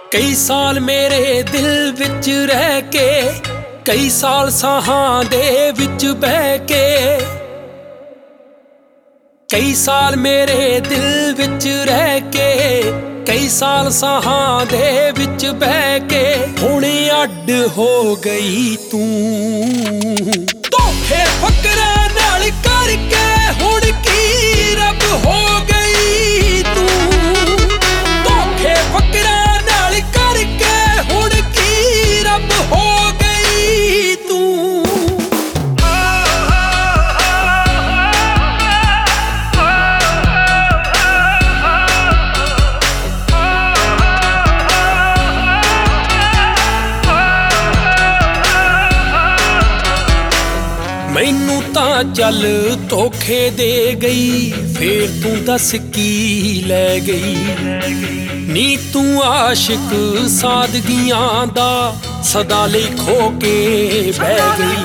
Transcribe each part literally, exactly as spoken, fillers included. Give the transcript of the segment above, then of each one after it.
कई साल मेरे दिल विच रह के, कई साल साहां दे विच बह के, कई साल मेरे दिल विच रह के, कई साल साहां दे विच बह के, हुण अड हो गई तू धोखे फकरां नाल करके, हुण की रब हो गई तू धोखे फकरां नाल करके, हुण की रब हो गई तू। मैनू तां चल धोखे दे गई, फिर तू दस की लै गई नी तू आशिक सादगियां दा सदा लई खो के बह गई।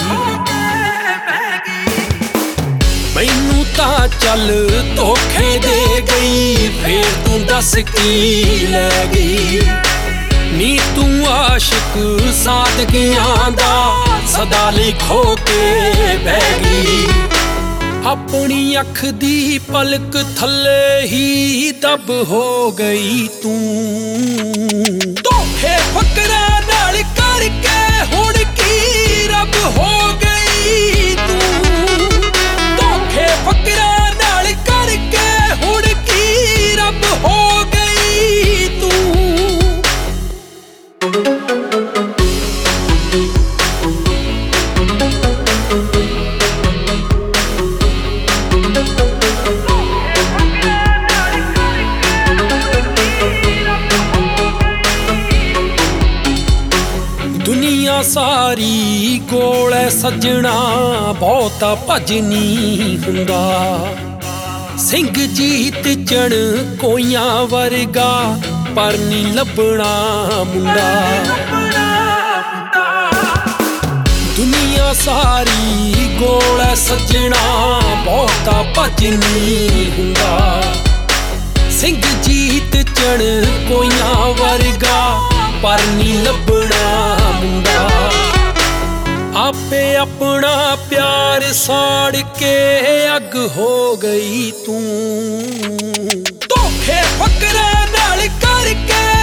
मैनू तां चल धोखे दे गई, फिर तू दस की लै गई नी तू आशिक सादगियां दा सदा लई खो के बह गई। अपनी अख दी पलक थल्ले ही दब हो गई तू धोखे फकरां नाल करके, हुण की रब हो गई तू धोखे फकरां नाल करके, हुण की रब हो गई तू। दुनिया सारी कोल सजना, बहुता भजनी हुंदा सिंह जीत चढ़ कोइयां वर्गा, पर नी लभना मुंडा। दुनिया सारी कोल सजना, बहुता भजनी हुंदा सिंह जीत चढ़ कोइयां वर्गा, पर नी लभना मुंडा। आपे अपना प्यार साड़ के अग हो गई तू धोखे फकरां नाल करके,